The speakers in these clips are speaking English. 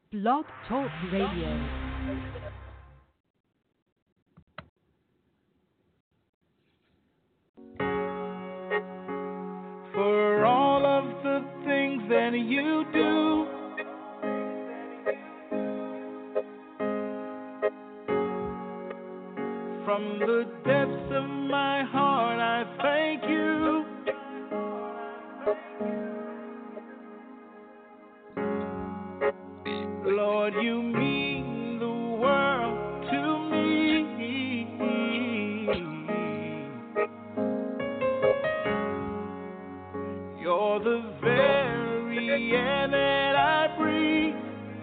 Blog Talk Radio. For all of the things that you do, from the depths of my heart I thank you. Lord, you mean the world to me. You're the very air that I breathe.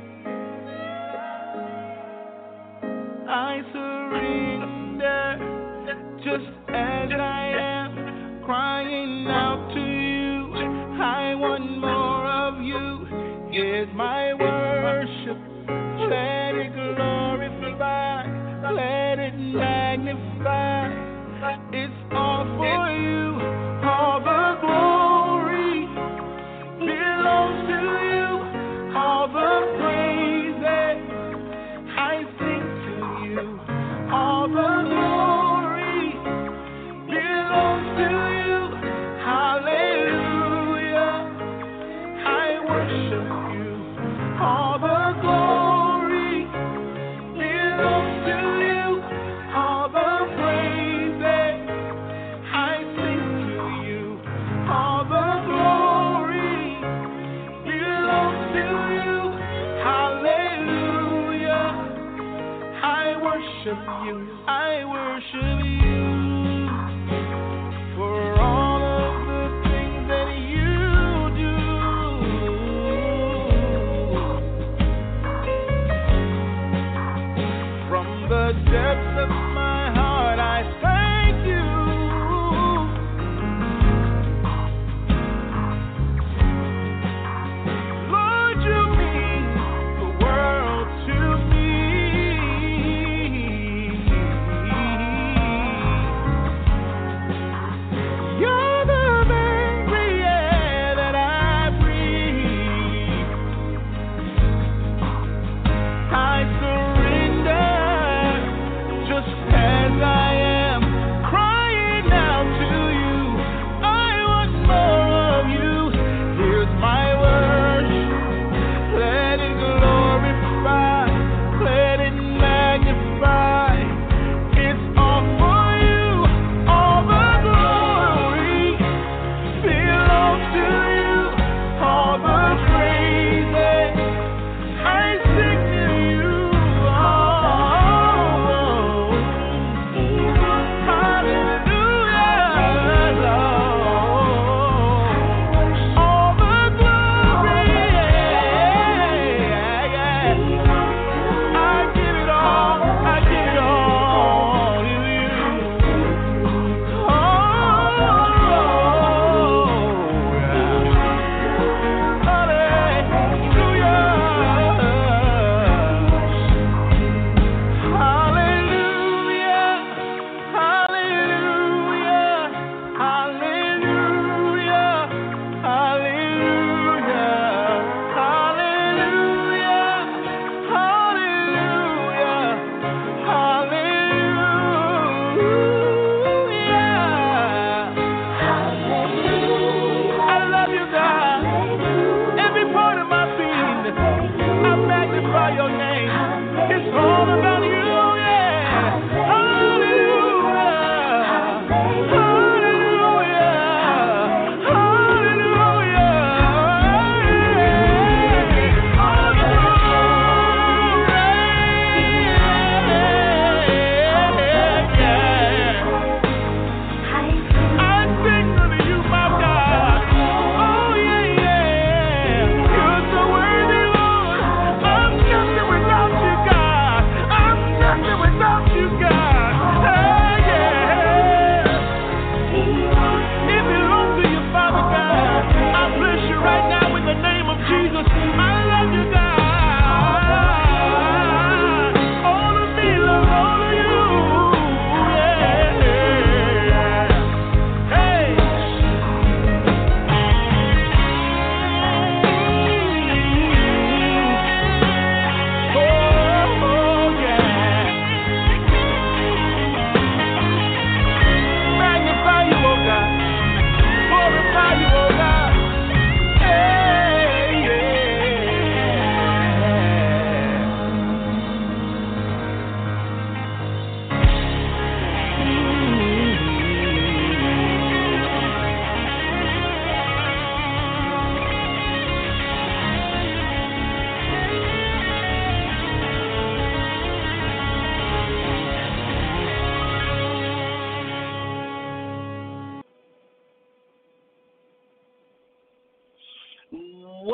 I surrender just as I am, crying out to you. I want more of you. Here's my worship. Let it glorify, let it magnify. It's all for you. All the glory belongs to you. All the praises I sing to you. All the glory belongs to you. Hallelujah. I worship you. All the glory belongs to you. All the praises I sing to you. All the glory belongs to you. Hallelujah. I worship you. I worship you for all of the things that you do. From the depths of my heart, I thank you. Lord, you mean the world to me.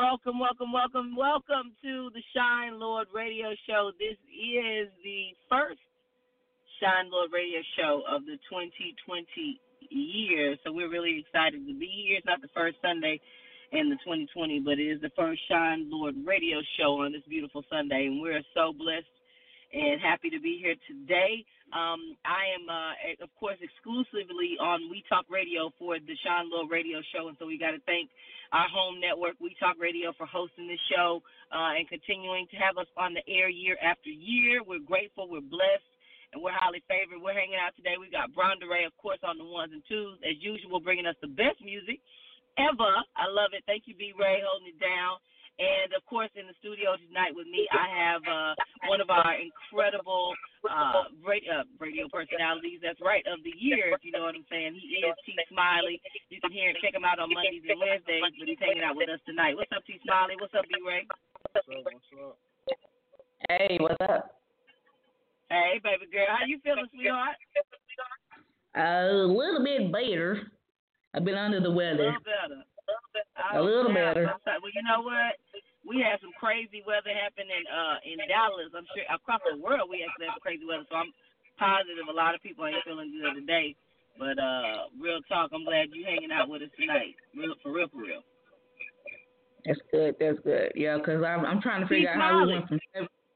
Welcome to the Shine Lord Radio Show. This is the first Shine Lord Radio Show of the 2020 year. So we're really excited to be here. It's not the first Sunday in the 2020, but it is the first Shine Lord Radio Show on this beautiful Sunday. And we're so blessed and happy to be here today. I am, of course, exclusively on We Talk Radio for the Shine Lord Radio Show. And so we got to thank our home network, We Talk Radio, for hosting this show and continuing to have us on the air year after year. We're grateful, we're blessed, and we're highly favored. We're hanging out today. We got Bronda Ray, of course, on the ones and twos, as usual, bringing us the best music ever. I love it. Thank you, B. Ray, holding it down. And, of course, in the studio tonight with me, I have one of our incredible radio personalities, that's right, of the year, if you know what I'm saying. He is T. Smiley. You can hear and check him out on Mondays and Wednesdays, but he's hanging out with us tonight. What's up, T. Smiley? What's up, B. Ray? What's up? Hey, what's up? Hey, baby girl. How you feeling, sweetheart? A little bit better. I've been under the weather. A little better. A little better. Well, you know what? We had some crazy weather happen in Dallas. I'm sure across the world we actually have crazy weather. So I'm positive a lot of people ain't feeling good today. But real talk, I'm glad you hanging out with us tonight. For real. That's good. Yeah, because I'm trying to figure out how we went from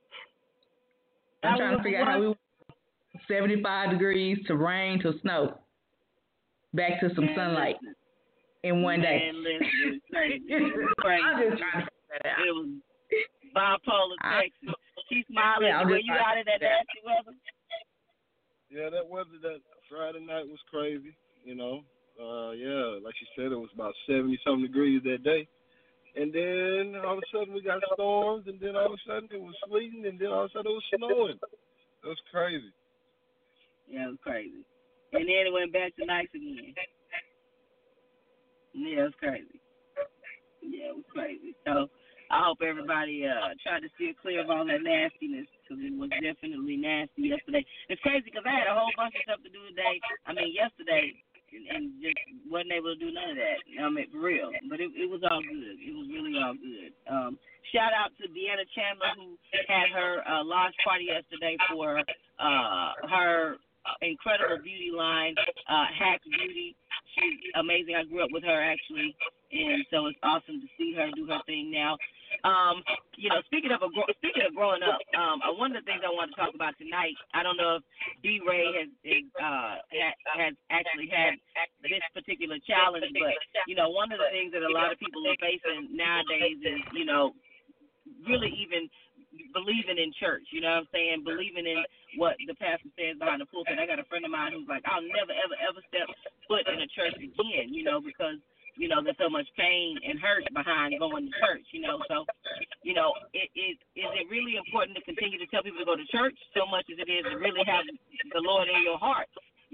75 degrees to rain to snow back to some sunlight in one day. Man, listen, it's crazy. I'm just trying to figure that out. It was bipolar Texas. She's smiling. Were you out in that nasty weather? Yeah, that weather that Friday night was crazy. You know, yeah, like she said, it was about 70-something degrees that day. And then all of a sudden we got storms, and then all of a sudden it was sleeting, and then all of a sudden it was snowing. It was crazy. Yeah, it was crazy. And then it went back to nice again. Yeah, it was crazy. So I hope everybody tried to steer clear of all that nastiness, because it was definitely nasty yesterday. It's crazy because I had a whole bunch of stuff to do today. Yesterday, and just wasn't able to do none of that. For real. But it was all good. It was really all good. Shout out to Deanna Chandler, who had her launch party yesterday for her incredible beauty line, Hack Beauty. She's amazing. I grew up with her, actually, and so it's awesome to see her do her thing now. Speaking of growing up, one of the things I want to talk about tonight, I don't know if B. Ray has actually had this particular challenge, but, one of the things that a lot of people are facing nowadays is, really even believing in church, you know what I'm saying? Believing in what the pastor says behind the pulpit. I got a friend of mine who's like, I'll never, ever step foot in a church again, because, there's so much pain and hurt behind going to church, So, is it really important to continue to tell people to go to church so much as it is to really have the Lord in your heart?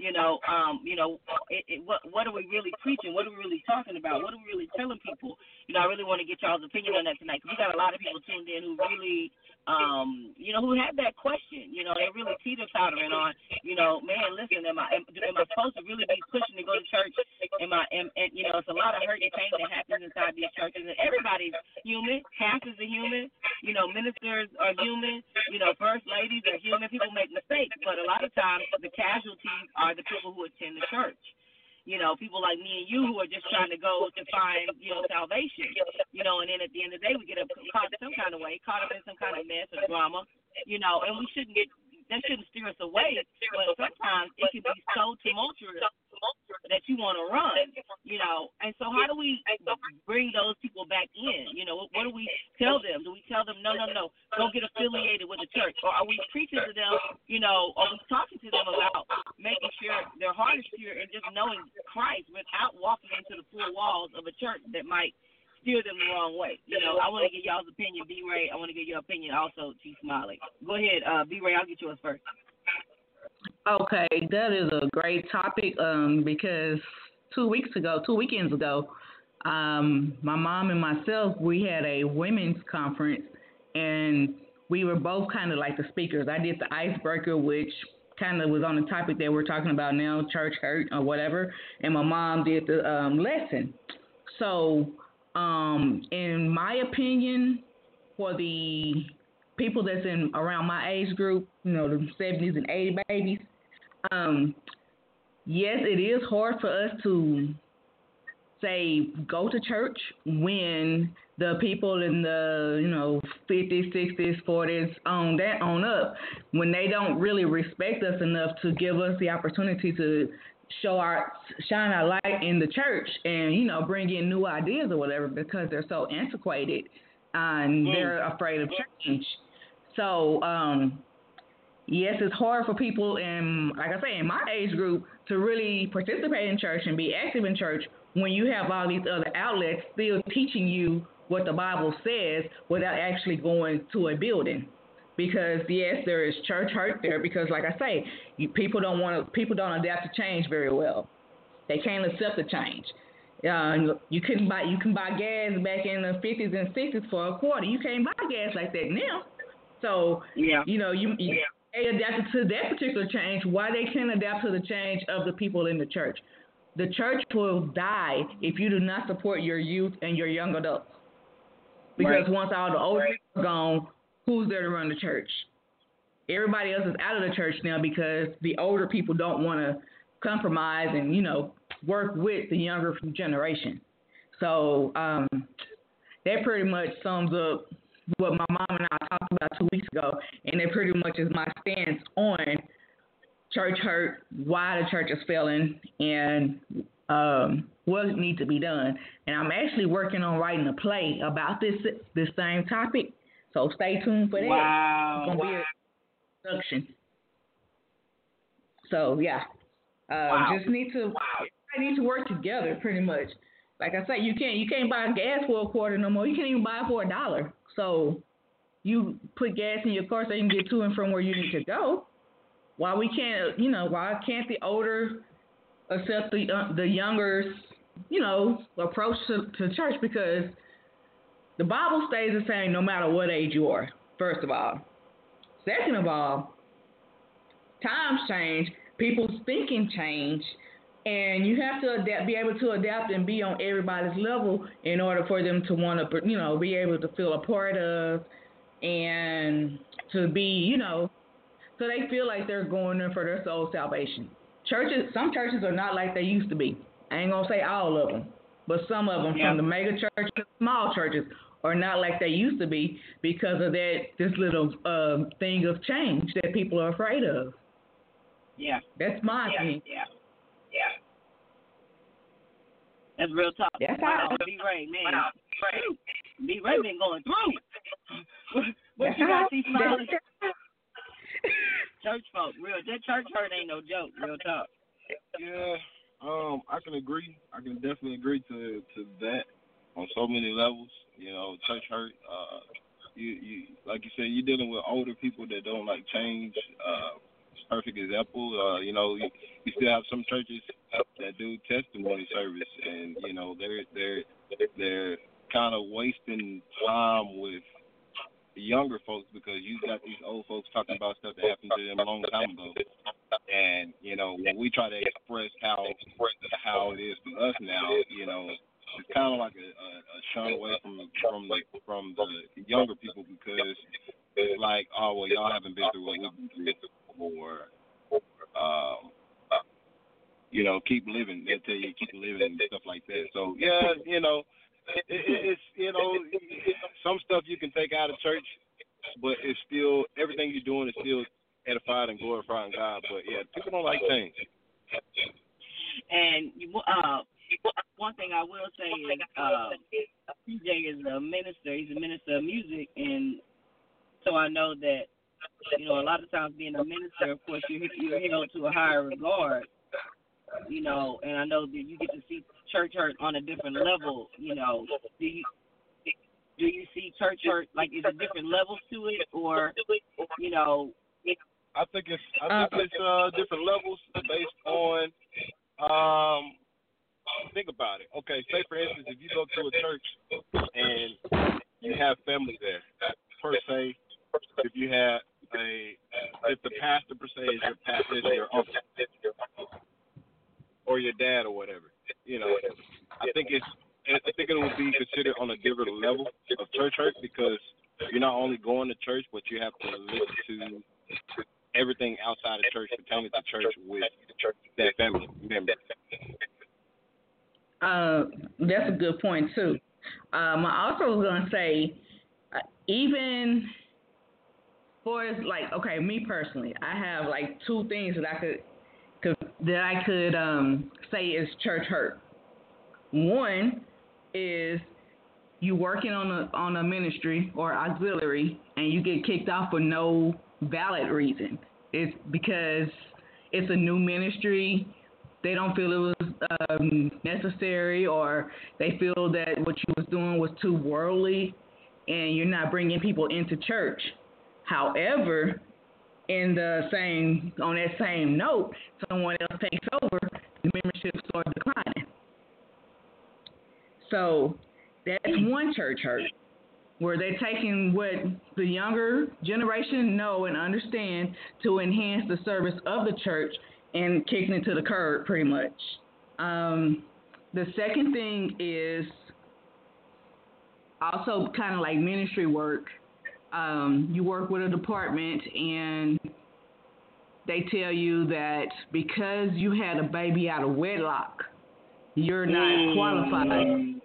What are we really preaching? What are we really talking about? What are we really telling people? I really want to get y'all's opinion on that tonight, because we got a lot of people tuned in who really, who have that question. They're really teeter-tottering on, man, listen, am I supposed to really be pushing to go to church? It's a lot of hurt and pain that happens inside these churches, and everybody's human. Pastors are human. Ministers are human. First ladies are human. People make mistakes, but a lot of times the casualties are the people who attend the church. People like me and you who are just trying to go to find, salvation. And then at the end of the day, we get caught in some kind of way, caught up in some kind of mess or drama, and we shouldn't that shouldn't steer us away. But sometimes it can be so tumultuous that you want to run, And so how do we bring those people back in? What do we tell them? Do we tell them, no, don't get affiliated with the church? Or are we preaching to them, are we talking to them about making sure their heart is pure and just knowing Christ without walking into the four walls of a church that might steer them the wrong way? I want to get y'all's opinion, B. Ray. I want to get your opinion also, T. Smiley. Go ahead, B. Ray. I'll get yours first. Okay, that is a great topic because 2 weekends ago, my mom and myself, we had a women's conference, and we were both kind of like the speakers. I did the icebreaker, which kind of was on the topic that we're talking about now, church hurt or whatever, and my mom did the lesson. So In my opinion, for the people that's in around my age group, the 70s and 80s babies, yes, it is hard for us to say go to church when the people in the 50s, 60s, 40s on up, when they don't really respect us enough to give us the opportunity to shine our light in the church and bring in new ideas or whatever, because they're so antiquated and they're afraid of change. So yes, it's hard for people in, like I say, in my age group to really participate in church and be active in church when you have all these other outlets still teaching you what the Bible says without actually going to a building. Because yes, there is church hurt there, because like I say, people don't adapt to change very well. They can't accept the change. You can buy gas back in the 50s and 60s for a quarter. You can't buy gas like that now. So they adapted to that particular change. Why they can't adapt to the change of the people in the church? The church will die if you do not support your youth and your young adults. Because once all the older people are gone, who's there to run the church? Everybody else is out of the church now because the older people don't want to compromise and, work with the younger generation. So that pretty much sums up what my mom and I talked about 2 weeks ago, and it pretty much is my stance on church hurt, why the church is failing, and what needs to be done. And I'm actually working on writing a play about this same topic, so stay tuned for that. Wow. It's going to be a production. So, yeah. Just need to work together pretty much. Like I said, you can't buy gas for a quarter no more. You can't even buy it for $1. So you put gas in your car so you can get to and from where you need to go. Why can't the older accept the younger's, approach to church? Because the Bible stays the same no matter what age you are, first of all. Second of all, times change, people's thinking change, and you have to be able to adapt and be on everybody's level in order for them to want to, be able to feel a part of and to be, so they feel like they're going there for their soul salvation. Some churches are not like they used to be. I ain't going to say all of them, but some of them, from the mega churches to small churches, are not like they used to be because of this little thing of change that people are afraid of. Yeah. That's my opinion. Yeah. That's real talk. That's wow. B-Ray, man. Wow. B-Ray been going through. What you got, see smiling? Church folk, real. That church hurt ain't no joke, real talk. Yeah, I can agree. I can definitely agree to that on so many levels. Church hurt. You like you said, you're dealing with older people that don't like change. Perfect example. You still have some churches that do testimony service, and they're kind of wasting time with the younger folks because you got these old folks talking about stuff that happened to them a long time ago. And when we try to express how it is for us now, it's kind of like a shun away from the younger people because it's like, oh well, y'all haven't been through what we've been through, or keep living. They tell you keep living and stuff like that. So yeah, it's some stuff you can take out of church, but it's still everything you're doing is still edified and glorifying God. But yeah, people don't like change. And one thing I will say is CJ is a minister. He's a minister of music, and so I know that a lot of times being a minister, of course, you're held to a higher regard. And I know that you get to see church hurt on a different level. Do you see church hurt like is there different levels to it, or I think it's different levels based on think about it. Okay, say for instance, if you go to a church and you have family there, per se, if the pastor per se is your uncle or your dad or whatever, I think it's think it would be considered on a different level of church hurt because you're not only going to church, but you have to listen to everything outside of church pertaining to church with that family member. That's a good point too. I also was gonna say, even for like, okay, me personally, I have like two things that I could say is church hurt. One is you working on a ministry or auxiliary and you get kicked off for no valid reason. It's because it's a new ministry. They don't feel it was necessary, or they feel that what you was doing was too worldly, and you're not bringing people into church. However, on that same note, someone else takes over, the membership starts declining. So that's one church hurt, where they're taking what the younger generation know and understand to enhance the service of the church and kicking it to the curb, pretty much. The second thing is also kind of like ministry work. You work with a department and they tell you that because you had a baby out of wedlock, you're not qualified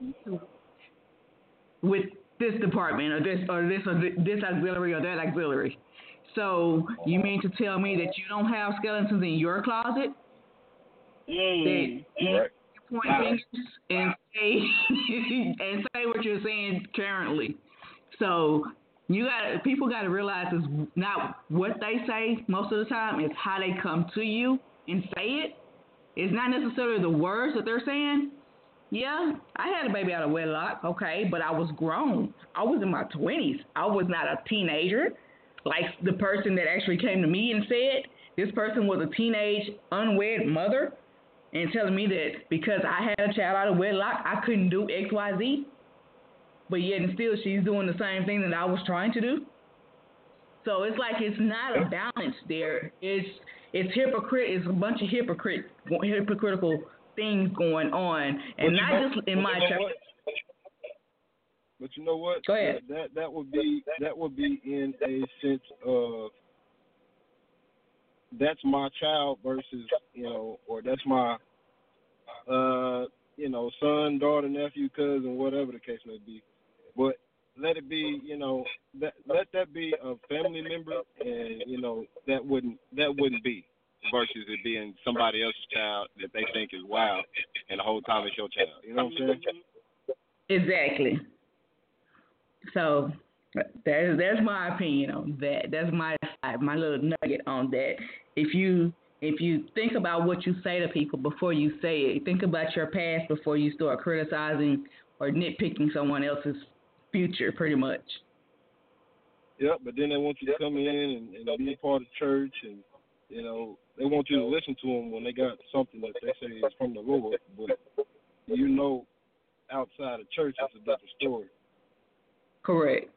with this department or this auxiliary or that auxiliary. So you mean to tell me that you don't have skeletons in your closet? That you point fingers and say what you're saying currently. So people got to realize it's not what they say most of the time. It's how they come to you and say it. It's not necessarily the words that they're saying. Yeah, I had a baby out of wedlock, okay, but I was grown. I was in my 20s. I was not a teenager. Like the person that actually came to me and said, this person was a teenage unwed mother and telling me that because I had a child out of wedlock, I couldn't do X, Y, Z. But yet and still she's doing the same thing that I was trying to do. So it's like it's not a balance there. It's hypocrite. It's a bunch of hypocritical things going on, and not just in my church. But you know what? Go ahead. That would be in a sense of that's my child versus or that's my son, daughter, nephew, cousin, whatever the case may be. But let it be, let that be a family member, and that wouldn't be versus it being somebody else's child that they think is wild, and the whole time it's your child. You know what I'm saying? Exactly. So there's my opinion on that. That's my little nugget on that. If you think about what you say to people before you say it, think about your past before you start criticizing or nitpicking someone else's future, pretty much. Yeah, but then they want you to come in and be a part of church, and they want you to listen to them when they got something that they say is from the Lord, but outside of church, it's a different story. Correct.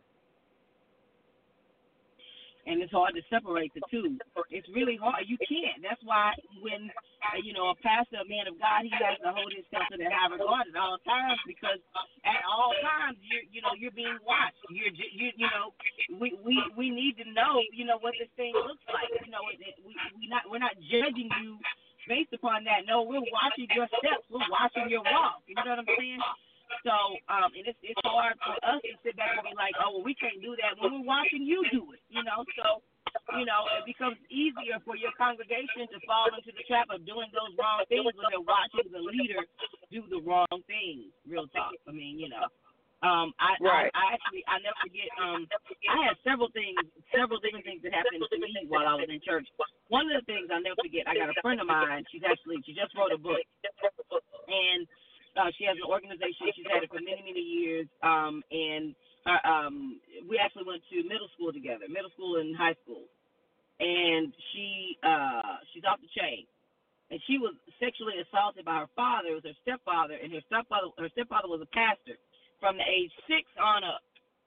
And it's hard to separate the two. It's really hard. You can't. That's why when, a pastor, a man of God, he has to hold himself in that high regard at all times, because at all times you're being watched. We need to know, what this thing looks like. We're not judging you based upon that. No, we're watching your steps. We're watching your walk. You know what I'm saying? So, and it's hard for us to sit back and be like, oh, well, we can't do that when we're watching you do it, So, it becomes easier for your congregation to fall into the trap of doing those wrong things when they're watching the leader do the wrong things. Real talk. I mean, I never forget. I had several different things that happened to me while I was in church. One of the things I'll never forget, I got a friend of mine. She just wrote a book, and she has an organization. She's had it for many, many years. And we actually went to middle school together, middle school and high school. And she's off the chain. And she was sexually assaulted by her father. It was her stepfather, and her stepfather was a pastor from the age 6 on up.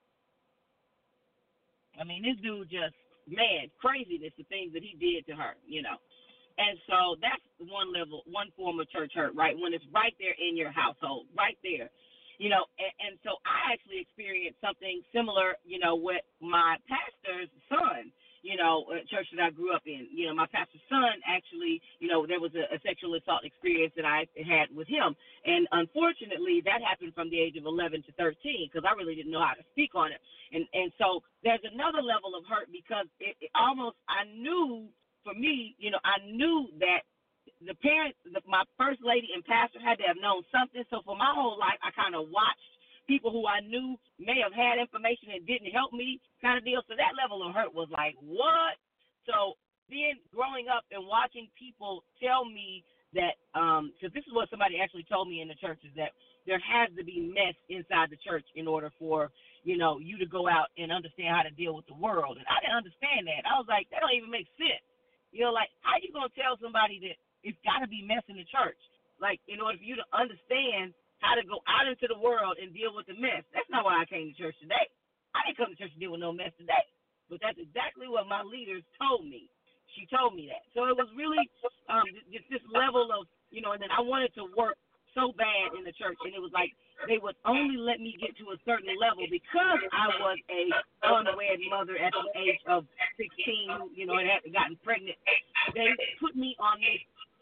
I mean, this dude just, craziness, the things that he did to her, And so that's one form of church hurt, right? When it's right there in your household, right there. You know, and so I actually experienced something similar, you know, with my pastor's son, you know, a church that I grew up in. You know, my pastor's son actually, you know, there was a sexual assault experience that I had with him. And unfortunately, that happened from the age of 11 to 13 because I really didn't know how to speak on it. And so there's another level of hurt because it almost, I knew, for me, you know, I knew that the parents, my first lady and pastor had to have known something. So for my whole life, I kind of watched people who I knew may have had information and didn't help me kind of deal. So that level of hurt was like, what? So then growing up and watching people tell me that, because this is what somebody actually told me in the church, is that there has to be mess inside the church in order for, you know, you to go out and understand how to deal with the world. And I didn't understand that. I was like, that don't even make sense. You know, like, how you going to tell somebody that it's got to be mess in the church? Like, in order for you to understand how to go out into the world and deal with the mess. That's not why I came to church today. I didn't come to church to deal with no mess today. But that's exactly what my leaders told me. She told me that. So it was really just this level of, you know, and then I wanted to work so bad in the church, and it was like they would only let me get to a certain level because I was a unwed mother at the age of 16, you know, and had gotten pregnant. They put me on this,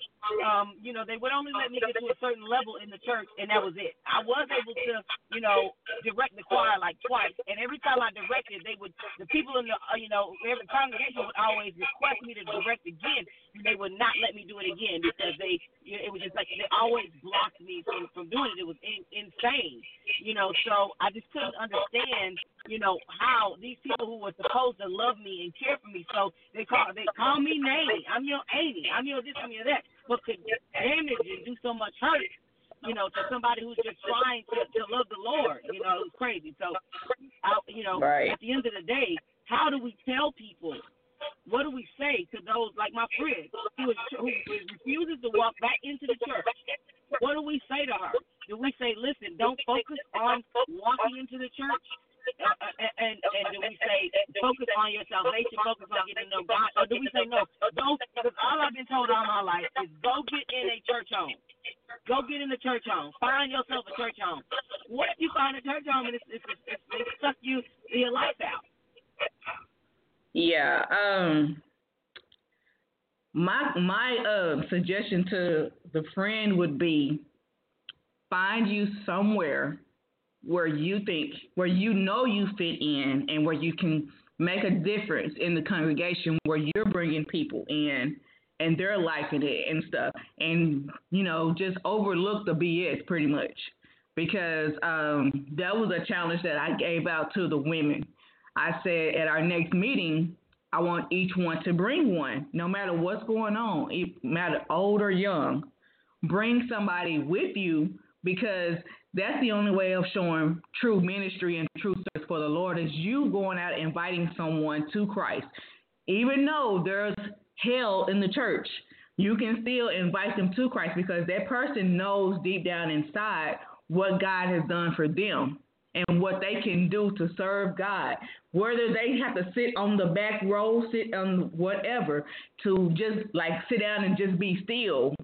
you know, they would only let me get to a certain level in the church, and that was it. I was able to, you know, direct the choir like twice, and every time I directed, the people in the, you know, every congregation would always request me to direct again, and they would not let me do it again because it was just like they always blocked me from doing it. It was insane, you know. So I just couldn't understand, you know, how these people who were supposed to love me and care for me, so they call me Nanny. I'm your Amy. I'm your this. I'm your that. But could damage and do so much hurt, you know, to somebody who's just trying to love the Lord. You know, it's crazy. So, you know, right. At the end of the day, how do we tell people? What do we say to those like my friend who refuses to walk back into the church? What do we say to her? Do we say, listen, don't focus on walking into the church? And do we say, focus on your salvation, focus on getting to know God? Or do we say, no, don't, because all I've been told all my life is go get in a church home. Go get in the church home. Find yourself a church home. What if you find a church home and it suck your life out? Yeah. My suggestion to the friend would be find you somewhere where you know you fit in and where you can make a difference in the congregation, where you're bringing people in and they're liking it and stuff, and, you know, just overlook the BS pretty much, because that was a challenge that I gave out to the women. I said at our next meeting, I want each one to bring one, no matter what's going on, no matter old or young. Bring somebody with you, because that's the only way of showing true ministry and true service for the Lord, is you going out inviting someone to Christ. Even though there's hell in the church, you can still invite them to Christ, because that person knows deep down inside what God has done for them and what they can do to serve God. Whether they have to sit on the back row, sit on whatever, to just like sit down and just be still,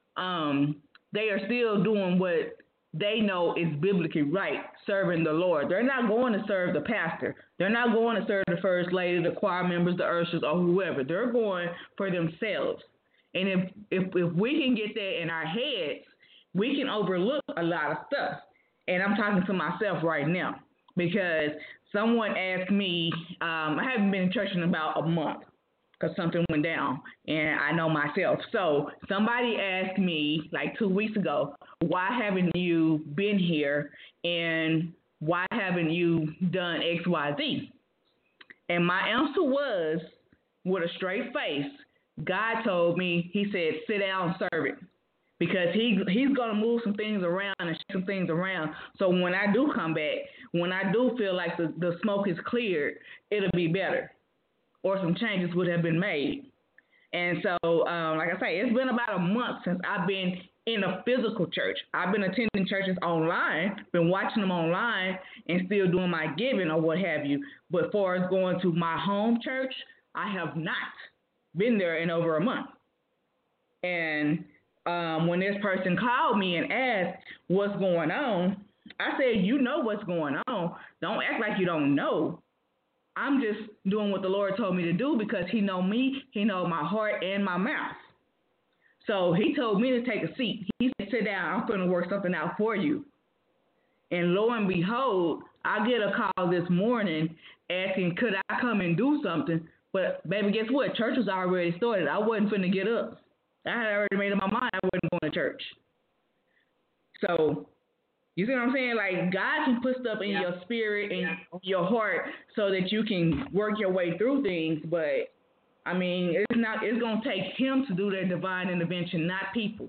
they are still doing what they know is biblically right, serving the Lord. They're not going to serve the pastor. They're not going to serve the first lady, the choir members, the ushers, or whoever. They're going for themselves. And if we can get that in our heads, we can overlook a lot of stuff. And I'm talking to myself right now, because someone asked me, I haven't been in church in about a month, because something went down, and I know myself. So somebody asked me like 2 weeks ago, why haven't you been here, and why haven't you done X, Y, Z? And my answer was, with a straight face, God told me, he said, sit down and serve it. Because he's going to move some things around and shake some things around. So when I do come back, when I do feel like the smoke is cleared, it'll be better, or some changes would have been made. And so, like I say, it's been about a month since I've been in a physical church. I've been attending churches online, been watching them online, and still doing my giving or what have you. But as far as going to my home church, I have not been there in over a month. And when this person called me and asked what's going on, I said, you know what's going on. Don't act like you don't know. I'm just doing what the Lord told me to do because He know me, He know my heart and my mouth. So He told me to take a seat. He said, sit down, I'm going to work something out for you. And lo and behold, I get a call this morning asking, could I come and do something? But, baby, guess what? Church was already started. I wasn't finna get up. I had already made up my mind I wasn't going to church. So, you see what I'm saying? Like, God can put stuff in your spirit and your heart so that you can work your way through things. But, I mean, it's going to take Him to do that divine intervention, not people.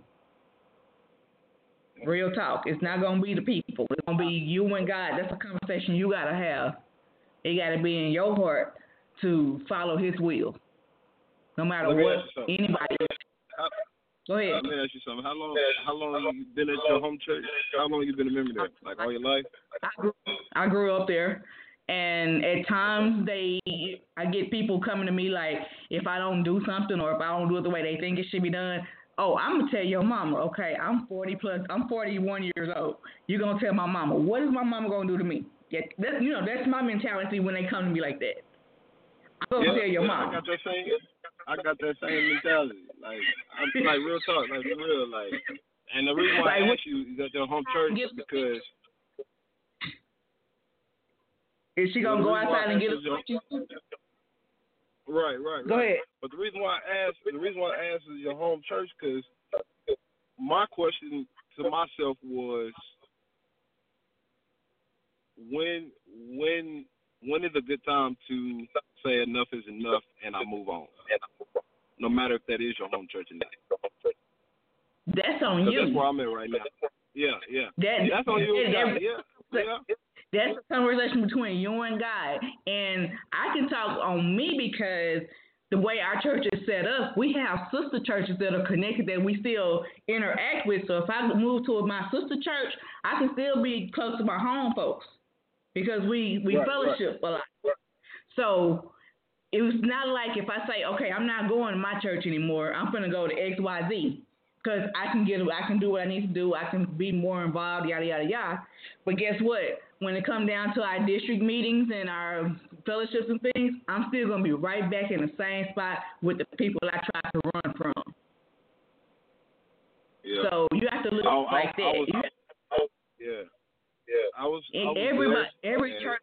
Real talk. It's not going to be the people. It's going to be you and God. That's a conversation you got to have. It got to be in your heart to follow His will. No matter what anybody is. Go ahead. Let me ask you something. How long have you been at your home church? How long have you been a member there? Like all your life? I grew up there. And at times I get people coming to me like, if I don't do something or if I don't do it the way they think it should be done, oh, I'm going to tell your mama, okay, I'm 41 years old. You're going to tell my mama. What is my mama going to do to me? That's my mentality when they come to me like that. I'm going to tell your mama. I got that same mentality. Like, I'm like real talk, like for real, like. And the reason why I asked you is at your home church is because. Is she gonna go outside and get a Right. Go ahead. But the reason why I asked is your home church because my question to myself was when is a good time to say enough is enough and I move on, no matter if that is your home church or not. That's on you. That's where I'm at right now. Yeah. That's on you. Yeah. That's a conversation between you and God. And I can talk on me because the way our church is set up, we have sister churches that are connected that we still interact with. So if I move to my sister church, I can still be close to my home folks because we fellowship a lot. So it was not like if I say, okay, I'm not going to my church anymore. I'm going to go to XYZ. Because I can do what I need to do. I can be more involved, yada, yada, yada. But guess what? When it comes down to our district meetings and our fellowships and things, I'm still going to be right back in the same spot with the people I tried to run from. Yeah. So you have to look like that. I was every church.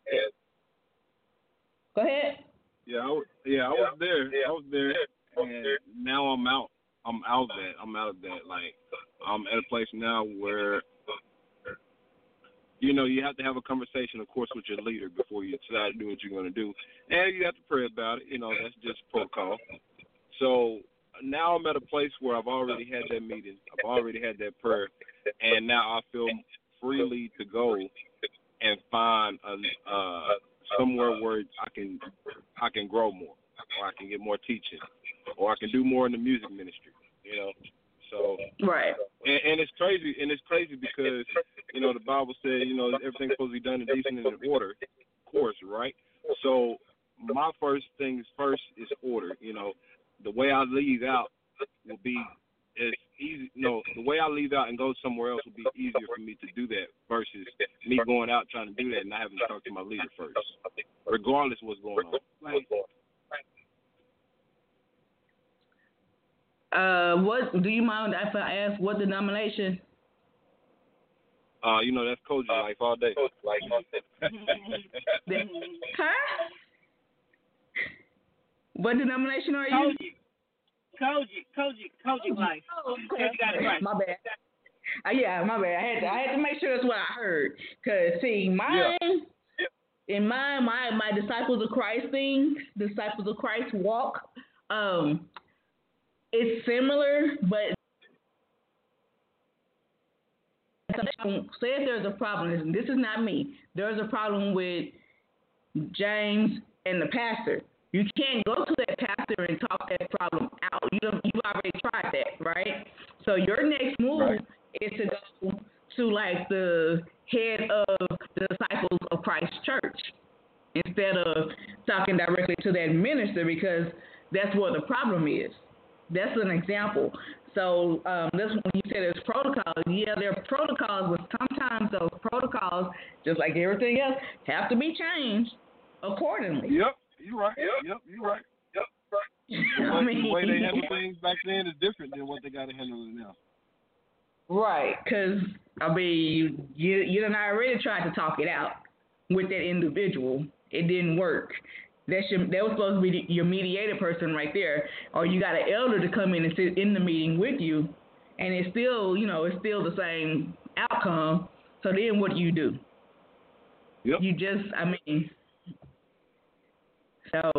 Go ahead. I was there. And now I'm out. I'm out of that. Like, I'm at a place now where, you have to have a conversation, of course, with your leader before you decide to do what you're going to do. And you have to pray about it. That's just protocol. So now I'm at a place where I've already had that meeting. I've already had that prayer. And now I feel freely to go and find somewhere where I can grow more, or I can get more teaching, or I can do more in the music ministry, So right. And it's crazy, because the Bible said everything's supposed to be done in decent and in order, of course, right? So my first things first is order. The way I leave out will be as easy. The way I leave out and go somewhere else will be easier for me to do that versus me going out trying to do that and not having to talk to my leader first, regardless of what's going on. What do you mind if I ask what denomination? That's Koji Life all day. Huh? What denomination are you? Koji Life. Oh, okay. You got it right. My bad. My bad. I had to make sure that's what I heard. Cause see, in my Disciples of Christ thing, Disciples of Christ walk, it's similar, but say if there's a problem, this is not me. There's a problem with James and the pastor. You can't go to that pastor and talk that problem out. You already tried that, right? So your next move is to go to like the head of the Disciples of Christ Church instead of talking directly to that minister, because that's what the problem is. That's an example. So this when you said it's protocols, yeah, there are protocols, but sometimes those protocols, just like everything else, have to be changed accordingly. Yep, you're right. Yep, you're right. Yep, right. The way they handle things back then is different than what they got to handle it now. Right, because, I mean, you done already tried to talk it out with that individual. It didn't work. That was supposed to be your mediator person right there. Or you got an elder to come in and sit in the meeting with you, and it's still, it's still the same outcome. So then what do you do? Yep. You just, so,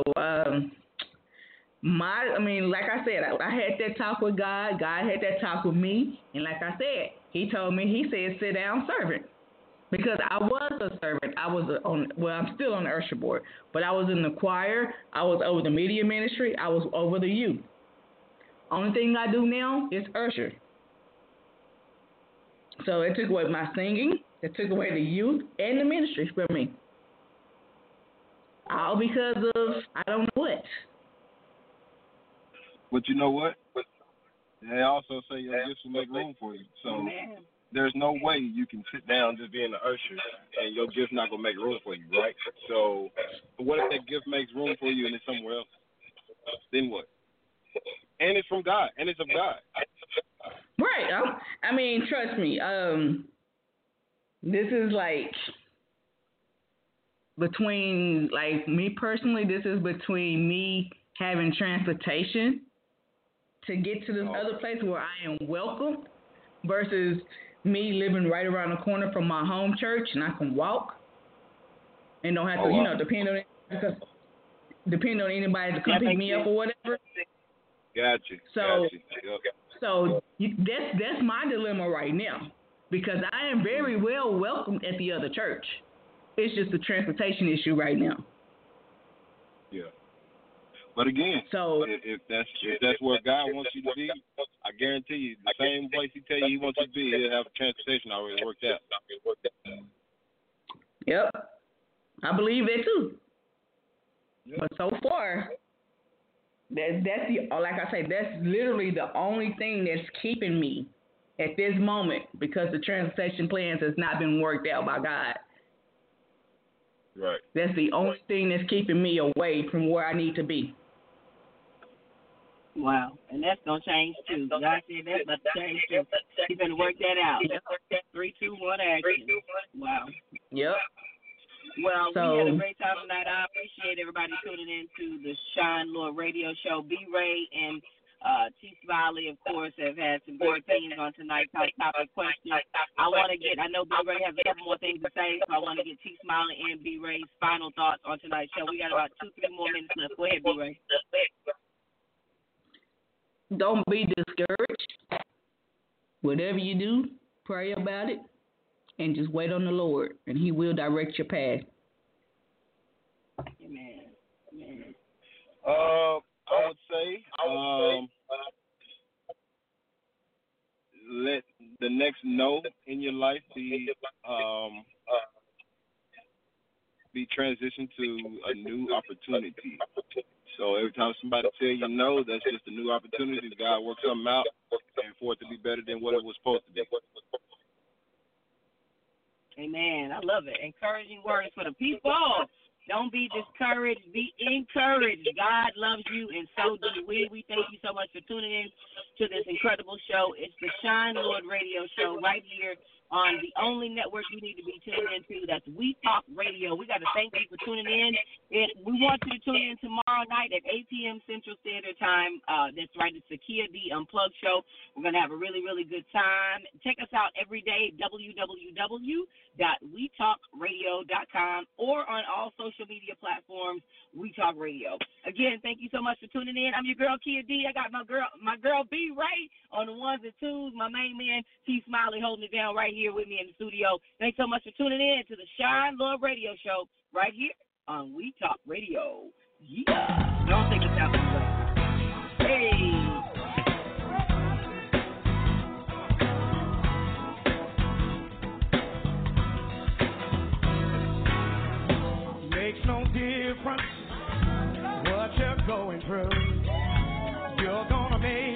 like I said, I had that talk with God. God had that talk with me. And like I said, he said, sit down, servant. Because I was a servant. I'm still on the usher board. But I was in the choir. I was over the media ministry. I was over the youth. Only thing I do now is usher. So it took away my singing. It took away the youth and the ministry from me. All because of, I don't know what. But you know what? They also say your gifts will make room for you. So there's no way you can sit down just being an usher and your gift not going to make room for you, right? So what if that gift makes room for you and it's somewhere else? Then what? And it's from God. And it's of God. Right. Trust me. This is like between, like, me personally, this is between me having transportation to get to this other place where I am welcome versus me living right around the corner from my home church and I can walk and don't have to, depend on anybody to come pick me up or whatever. Gotcha. So that's my dilemma right now because I am very well welcomed at the other church. It's just a transportation issue right now. Yeah. But again, so if that's where God wants you to be, I guarantee you, the same place He tell you He wants you to be, He'll have transportation already worked out. Yep, I believe that too. Yep. But so far, that's literally the only thing that's keeping me at this moment because the transportation plans has not been worked out by God. Right. That's the only thing that's keeping me away from where I need to be. Wow, and that's gonna change too. God said that's about to change too. He's gonna work that out. 3, 2, 1, action. Wow. Yep. Well, we had a great time tonight. I appreciate everybody tuning in to the Shine Lord Radio Show. B. Ray and T. Smiley, of course, have had some good opinions on tonight's topic question. I know B. Ray has a couple more things to say, so I want to get T. Smiley and B. Ray's final thoughts on tonight's show. We got about 2-3 more minutes left. Go ahead, B. Ray. Don't be discouraged. Whatever you do, pray about it, and just wait on the Lord, and He will direct your path. Amen. I would say let the next no in your life be transitioned to a new opportunity. So every time somebody tell you no, that's just a new opportunity. God works something out and for it to be better than what it was supposed to be. Amen. I love it. Encouraging words for the people. Don't be discouraged. Be encouraged. God loves you, and so do we. We thank you so much for tuning in to this incredible show. It's the Shine Lord Radio Show right here on the only network you need to be tuned into. That's We Talk Radio. We got to thank you for tuning in. We want you to tune in tomorrow night at 8 p.m. Central Standard Time. That's right. It's the Kia D Unplugged Show. We're going to have a really, really good time. Check us out every day, www.wetalkradio.com, or on all social media platforms, We Talk Radio. Again, thank you so much for tuning in. I'm your girl, Kia D. I got my girl B. Ray on the ones and twos. My main man, T. Smiley, holding it down right here with me in the studio. Thanks so much for tuning in to the Shine Lord Radio Show right here on We Talk Radio. Yeah. Don't take us out. Hey. Makes no difference what you're going through. You're gonna make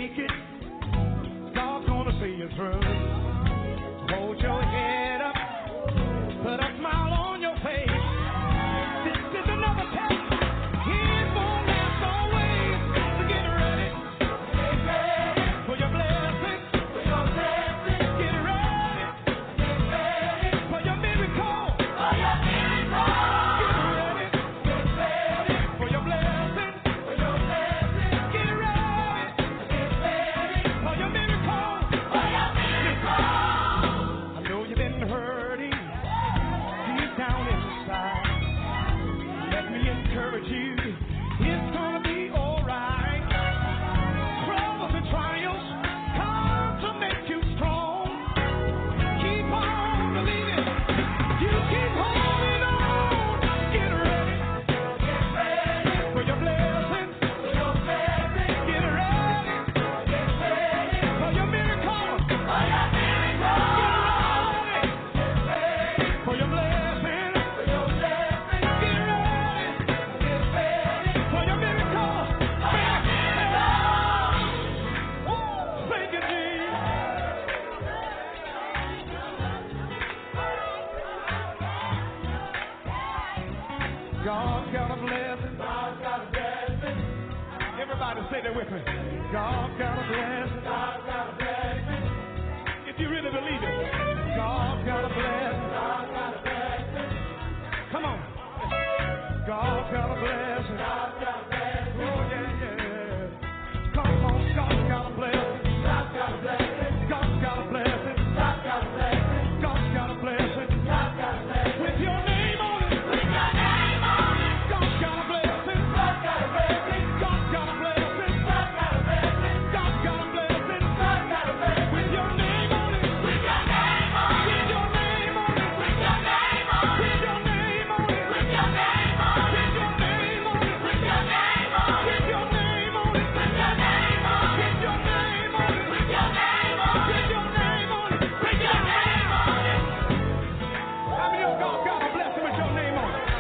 God's got a blessing. God's got a blessing. Everybody say that with me. God's got a blessing. God's got a blessing. If you really believe it, God's got a blessing. God's got a blessing. Come on. God's got a blessing. God's got a blessing. Oh, yeah, yeah. Come on, God's got a blessing. God's got a blessing. God's got a blessing. God's got a blessing. God's got a blessing. God's got a blessing. With your name on it. With your name on it. God's got a blessing. God's got a blessing. God's got a blessing. God's got a blessing. God's got a blessing. God's got a blessing. With your name on it. With your name on it. With your name on it. With your name on it. With your name on it. With your name on it. With your name on it. With your name on it. With your name on it. With your name on it. With your name on it. With your name on it. With your name on it. With your name on it. How many of God got a blessing with your name on it?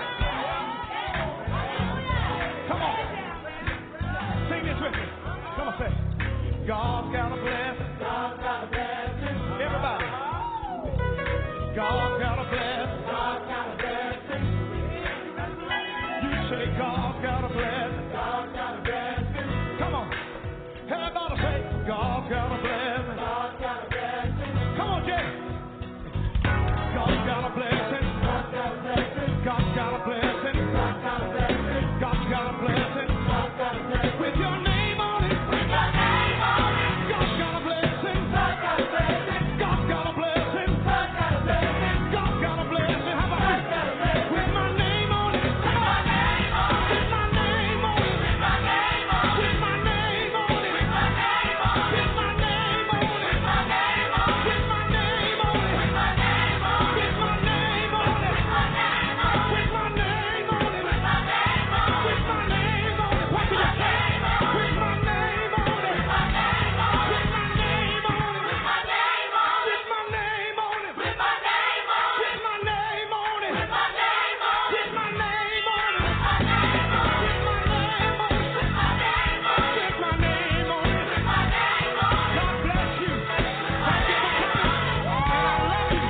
Come on. Sing this with me. Come on, say. God's got a blessing. God's got a blessing. Everybody. God's got a blessing. God's got a blessing. You say God's got a blessing. God's got a blessing. Come on. Everybody say God's got a blessing. God's got a blessing. Come on, Jay. God's got a blessing. God's got a blessing. God's got a blessing. God's got a blessing. God's got a blessing. God's got a blessing. With your name on it. With your name on it. God's got a blessing. God's got a blessing. God's got a blessing. God's got a blessing. God's got a blessing. How about you? With my name on it. With my name on it. With my name on it. With my name on it. With my name on it. With my name on it. With my name on it. With my name on it. With my name on it. With my name on it. With my name on it. With my name on it. With my name on it. With my name on it. With my name on it. What do you say? With my name on it. With my name on it. With my name on it. With my name on it. With my name on it. With my name on it. With my name on it. With my name on it. With my name on it. With my name on it. With my name on it. With my name on it. With my name on it. With my name on it. God bless you. Thank you for coming. And I love you.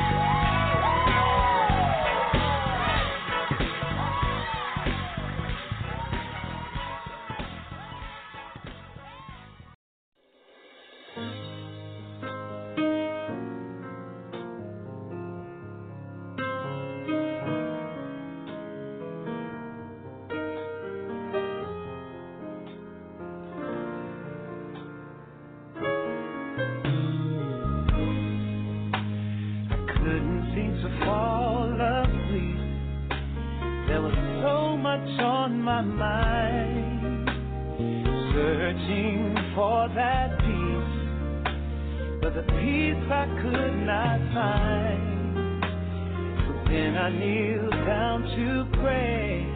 Couldn't seem to fall asleep. There was so much on my mind, searching for that peace, but the peace I could not find. So then I kneeled down to pray,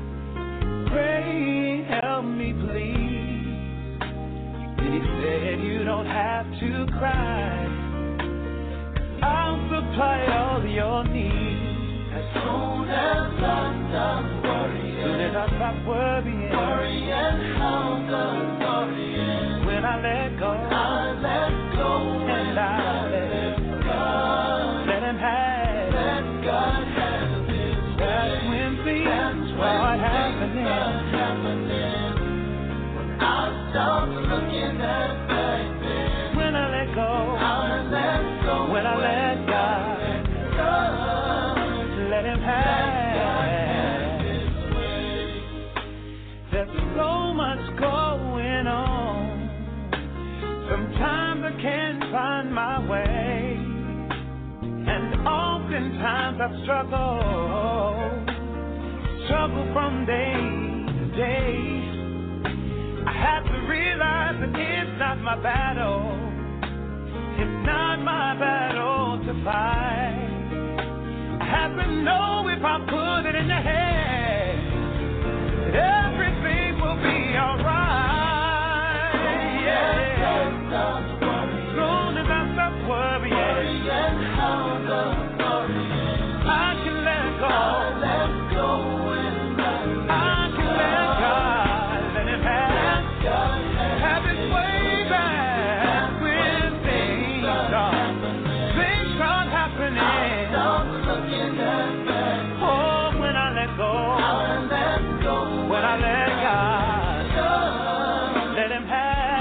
pray, help me please. And he said, you don't have to cry, I'll supply all your needs. As soon as I stop worrying, as soon as I stop worrying, how the worrying. When I let go, and I let God, let him have, let God have his way. That's when things start happening. When I stop looking at back then. When I let go, when I let God, let him have his way. There's so much going on. Sometimes I can't find my way, and oftentimes I struggle from day not my battle. It's not my battle to fight. I have to know if I put it in the head, that everything will be alright. Yeah. Soon as I stop worrying, I can let go. I can let God let Him have His way back when things start happening. Oh, when I let go, when I let God let Him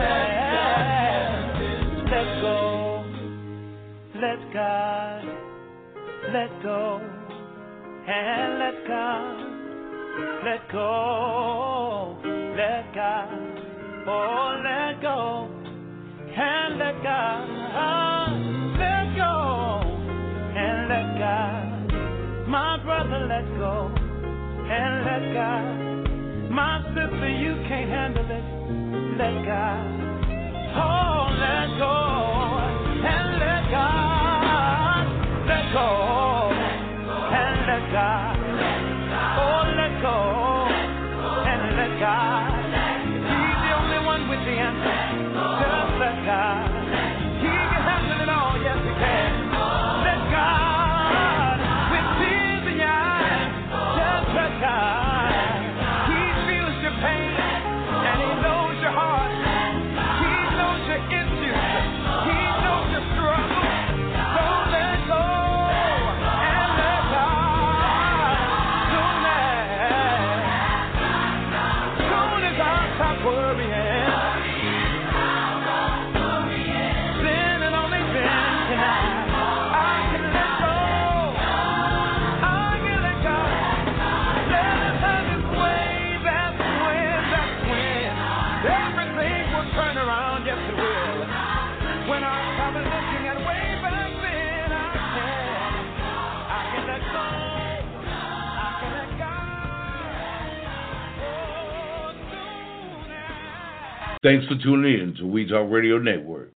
have, let go, let God, let go, and let God. Let go, let God, oh, let go, and let God, let go, and let God, my brother, let go, and let God, my sister, you can't handle it, let God, oh, let go, and let God, let go, and let God. Oh, let go and let God. He's the only one with the answer. Just let God. He can handle it all, yes He can. Let God, with tears in your eyes, just let God. He feels your pain and He knows your heart. He knows your issues. He knows your struggle. So let go and let God. Worrying, sin and only sin tonight. I can let go. I can let go. Let Him have His way. That's when everything will turn around. Yes, it will. When I stop looking at way back then, I can let go. I can let go. Thanks for tuning in to We Talk Radio Network.